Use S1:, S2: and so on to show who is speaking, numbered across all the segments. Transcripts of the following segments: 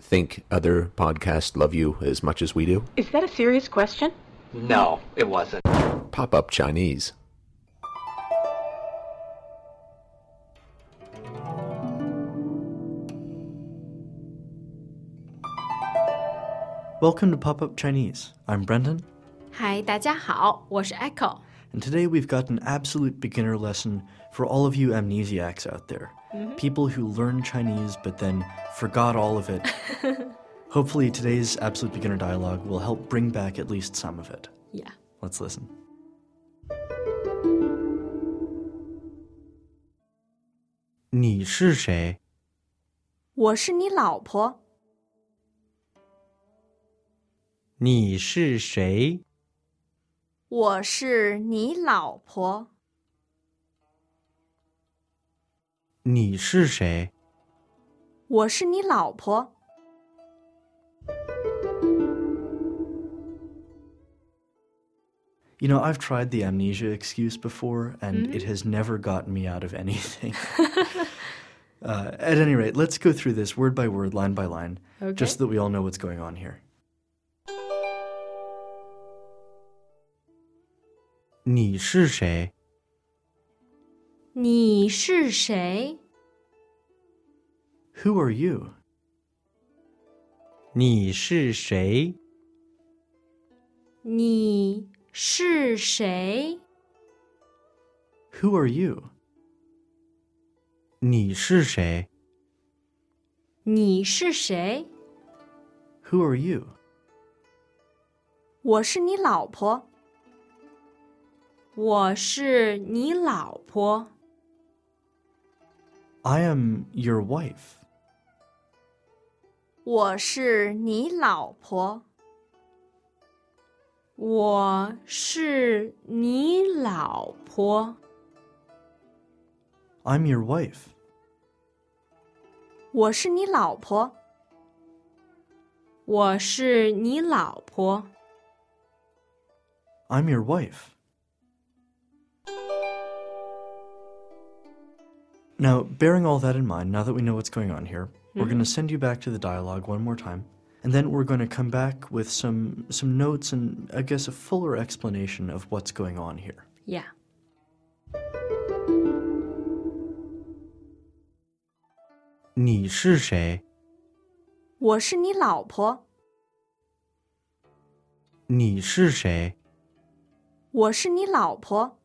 S1: think other podcasts love you as much as we do?
S2: Is that a serious question?
S3: No, it wasn't.
S1: Pop-up Chinese.
S4: Welcome to Pop-Up Chinese. I'm Brendan.
S5: Hi, 大家好，我是 Echo.
S4: And today we've got an absolute beginner lesson for all of you amnesiacs out there. People who learn Chinese but then forgot all of it. Hopefully today's absolute beginner dialogue will help bring back at least some of it.
S5: Yeah.
S4: Let's listen. 你是谁?
S5: 我是你老婆。
S4: 你是谁?
S5: 我是你老婆。
S4: 你是谁?
S5: 我是你老婆。
S4: You know, I've tried the amnesia excuse before, and it has never gotten me out of anything. At any rate, let's go through this word by word, line by line, just so that we all know what's going on here. 你是谁?
S5: 你是谁?
S4: Who are you? 你是谁?
S5: 你是谁?
S4: Who are you? 你是谁?
S5: 你是谁?
S4: Who are you?
S5: 我是你老婆。我是你老婆。
S4: I am your wife.
S5: 我是你老婆。我是你老婆。
S4: I'm your wife.
S5: 我是你老婆。我是你老婆。
S4: I'm your wife. Now, bearing all that in mind, now that we know what's going on here, we're going to send you back to the dialogue one more time, and then we're going to come back with some notes and, I guess, a fuller explanation of what's going on here.
S5: Yeah.
S4: 你是谁?
S5: 我是你老婆。
S4: 你是谁?
S5: 我是你老婆。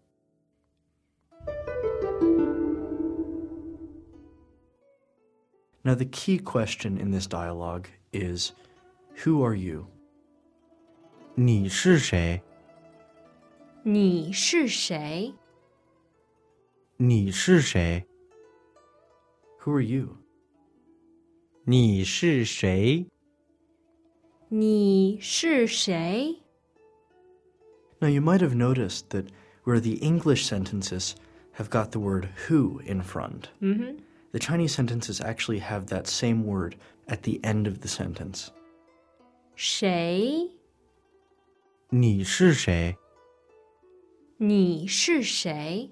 S4: Now, the key question in this dialogue is, who are you? 你是谁?
S5: 你是谁?
S4: 你是谁? Who are you? 你是谁?
S5: 你是谁?
S4: Now, you might have noticed that where the English sentences have got the word who in front, the Chinese sentences actually have that same word at the end of the sentence.
S5: 谁?
S4: 你是谁?
S5: 你是谁?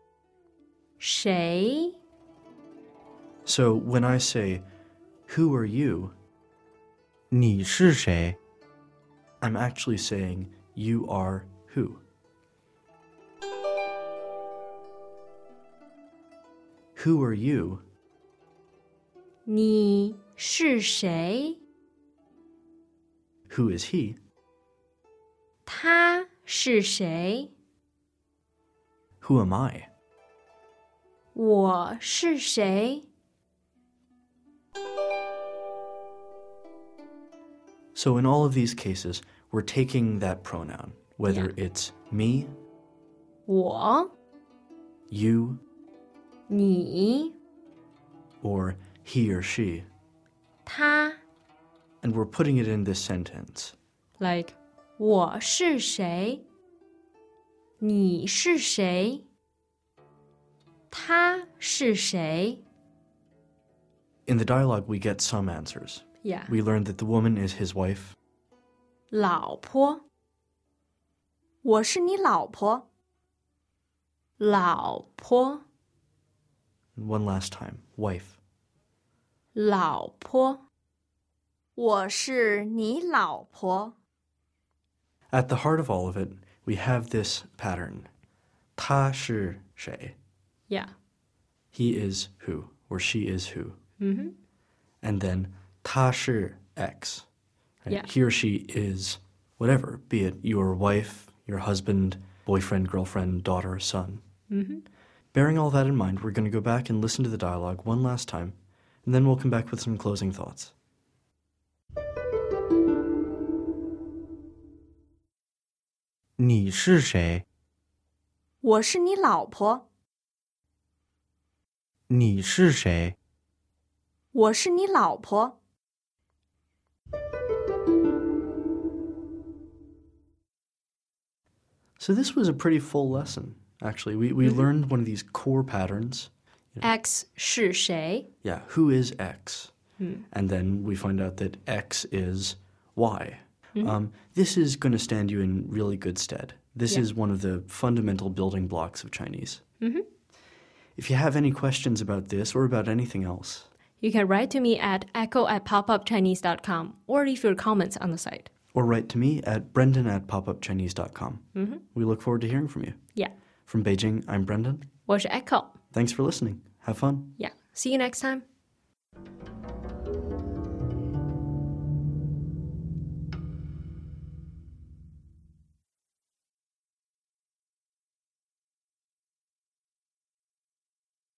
S5: 谁?
S4: So when I say, who are you? 你是谁? I'm actually saying, you are who? Who are you?
S5: 你是谁?
S4: Who is he?
S5: 他是谁?
S4: Who am I?
S5: 我是谁?
S4: So in all of these cases, we're taking that pronoun, whether it's me,
S5: 我,
S4: you,
S5: 你,
S4: or he or she,
S5: 他,
S4: and we're putting it in this sentence.
S5: like 我是谁? 你是谁? 他是谁?
S4: In the dialogue, we get some answers.
S5: Yeah.
S4: We learned that the woman is his wife.
S5: 老婆。我是你老婆。老婆。
S4: One last time. Wife.
S5: 老婆。 我是你老婆。
S4: At the heart of all of it, we have this pattern. 他是谁?
S5: Yeah.
S4: He is who, or she is who.
S5: Mm-hmm.
S4: And then 他是 X. Right?
S5: Yeah.
S4: He or she is whatever, be it your wife, your husband, boyfriend, girlfriend, daughter, son.
S5: Mm-hmm.
S4: Bearing all that in mind, we're going to go back and listen to the dialogue one last time, and then we'll come back with some closing thoughts.
S2: 你是谁？
S5: 我是你老婆。
S2: 你是谁？
S5: 我是你老婆。
S4: So this was a pretty full lesson, actually. We learned one of these core patterns.
S5: X 是谁?
S4: Yeah, who is X? And then we find out that X is Y. This is going to stand you in really good stead. This is one of the fundamental building blocks of Chinese. If you have any questions about this or about anything else,
S5: You can write to me at echo@popupchinese.com or leave your comments on the site.
S4: or write to me at brendan@popupchinese.com. We look forward to hearing from you.
S5: Yeah.
S4: From Beijing, I'm Brendan.
S5: 我是 Echo.
S4: Thanks for listening. Have fun.
S5: Yeah. See you next time.